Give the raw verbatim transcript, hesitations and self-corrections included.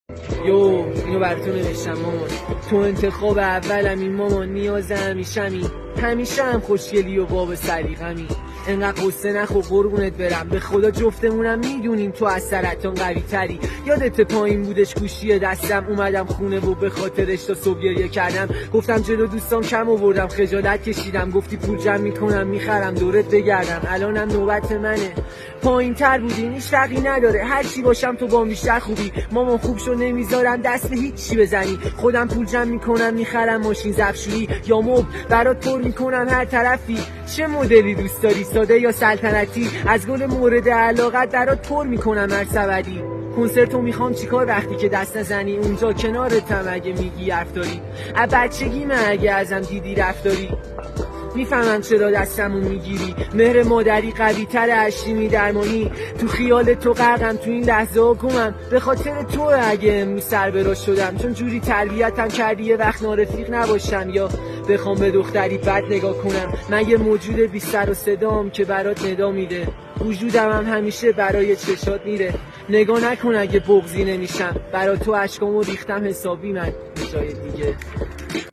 یو اینو براتون نوشتم مامان، تو انتخاب اولمی مامان، نیاز همیشمی، همیشه هم خوشگلی و باب سلیقمی، انقدر قصه نخور قربونت برم، به خدا جفتمونم میدونیم تو از سرطان قوی تری. یادت پایین بودش گوشی دستم، اومدم خونه و به خاطرش تا صبح گریه کردم، گفتم جلو دوستام کم آوردم، خجالت کشیدم، گفتی پول جمع میکنم میخرم دورت بگردم، الانم نوبت منه. پایین تر بودین هیچ فرقی نداره، هر چی باشم تو با بیشتر خوبی، مامان خوب شو نمیذارم دست به هیچ چی بزنی، خودم پول جمع میکنم میخرم ماشین ظرفشویی یا مبل برات پر میکنم هر طرفی. چه مدلی دوست داری، ساده یا سلطنتی؟ از گل مورد علاقت برات پر میکنم هر سبدی. کنسرتو میخوام چیکار وقتی که دست نزنی اونجا کنارتم اگه میگی حرف داری، از بچگیمه اگه ازم دیدی رفتاری. میفهمم چرا دستمو میگیری، مهر مادری قوی تر هشیمی درمانی، تو خیال تو غرقم تو این لحظه ها گمم، به خاطر تو اگه امروز سربراز شدم، چون جوری تربیتم کردی یه وقت نارفیق نباشم یا بخوام به دختری بد نگاه کنم. من یه موجود بی سر و صدام که برات ندا میده، وجودم هم همیشه برای چشات میره، نگاه نکن اگه بغضی نمیشم، برا تو اشکامو ریختم حسابی من جای دیگه.